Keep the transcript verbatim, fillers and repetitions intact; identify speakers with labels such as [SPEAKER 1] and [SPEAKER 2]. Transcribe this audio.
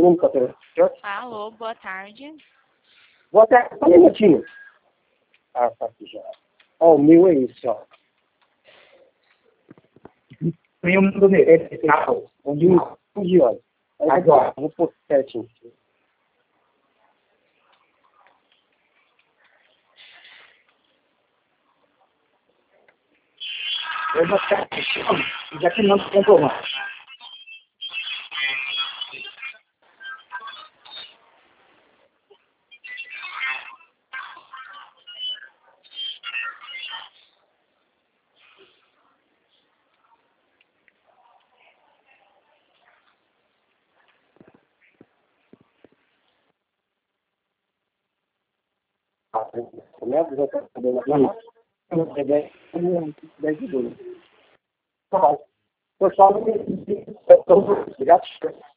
[SPEAKER 1] segundo para ter.
[SPEAKER 2] Alô, boa tarde.
[SPEAKER 1] Boa tarde, só um minutinho. Ah, tá aqui já. Ó, o meu é esse, ó. Tem um do meu, esse final, onde um, onde olha. Agora, vou pôr certinho. Eu vou ficar já que não comprou mais. Começa já está sabendo na mão. Eu vou pegar dez de dois. Tá bom. Pessoal, obrigado.